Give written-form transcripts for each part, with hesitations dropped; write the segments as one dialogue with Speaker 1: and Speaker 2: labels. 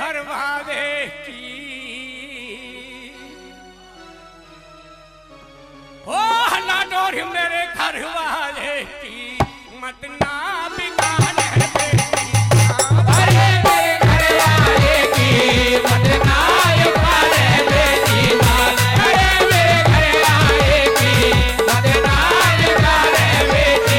Speaker 1: घर वाले की ओ लाडोर मेरे घर वाले की मत ना बिगाड़ बेटी।
Speaker 2: अरे मेरे घर वाले की मत ना बिगाड़ बेटी। अरे मेरे घर वाले की मत ना बिगाड़ बेटी।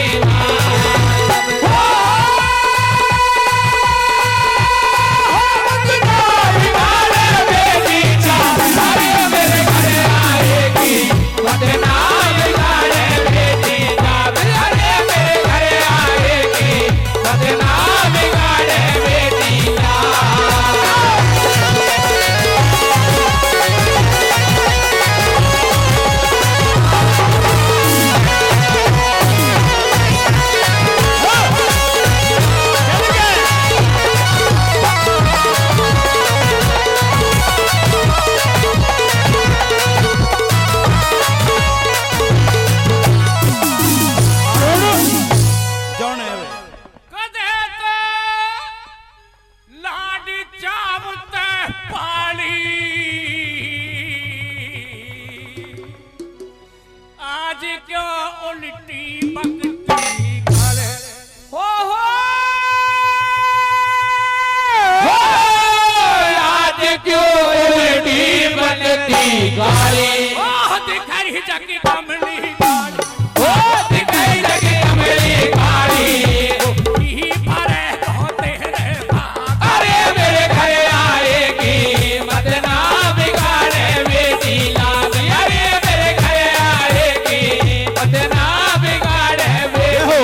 Speaker 1: दिखाई जगी कमली गाली
Speaker 2: ओ दिखाई जगी कमली गाली
Speaker 1: ही भरे होते रे भाग।
Speaker 2: अरे मेरे घर आएगी मत ना बिगाड़े बेटी लाल। अरे मेरे घर आएगी मत ना बिगाड़े बेटी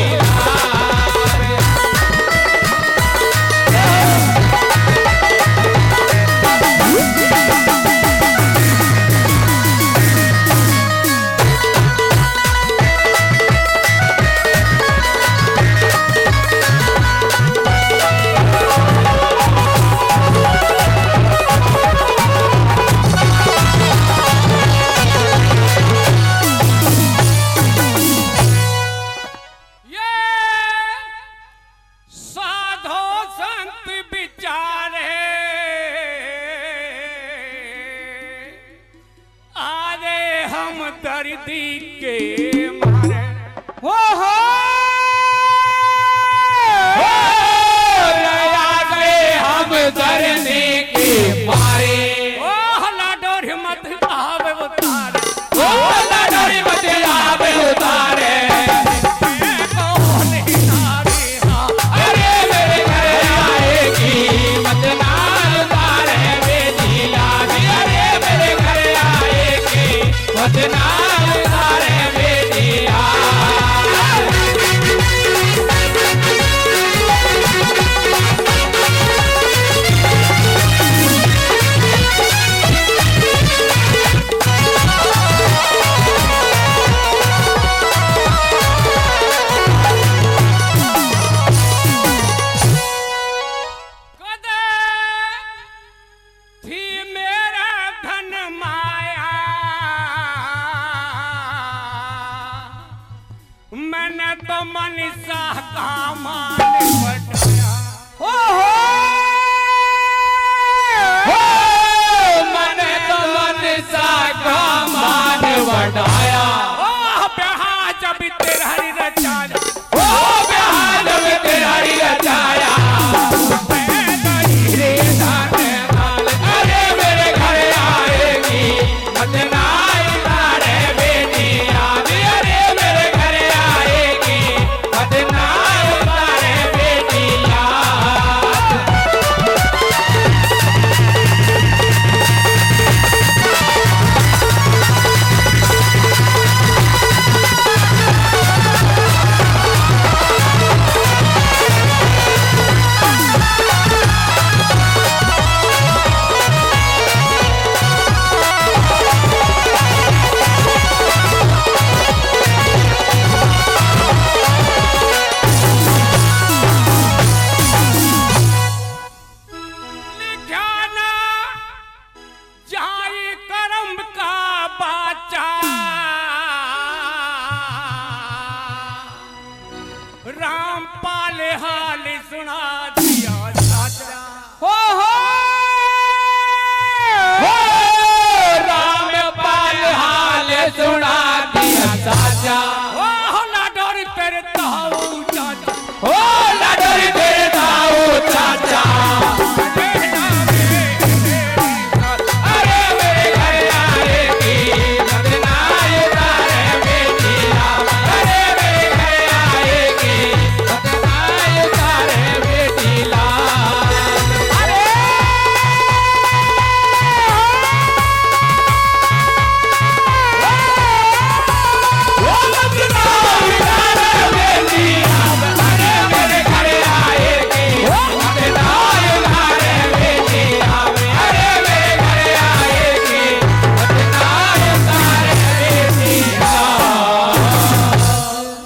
Speaker 1: दर्दी के मारे हो
Speaker 2: हम दर्दी के मारे
Speaker 1: ओ लाडोर मत आवे उतारे
Speaker 2: ओ लाडोर मत आवे उतारे। अरे मेरे घर आएगी मत ना उतारे बेटी लाल। अरे मेरे घर आएगी मत ना उतारे बेटी
Speaker 1: मैंने तो मनीषा का मान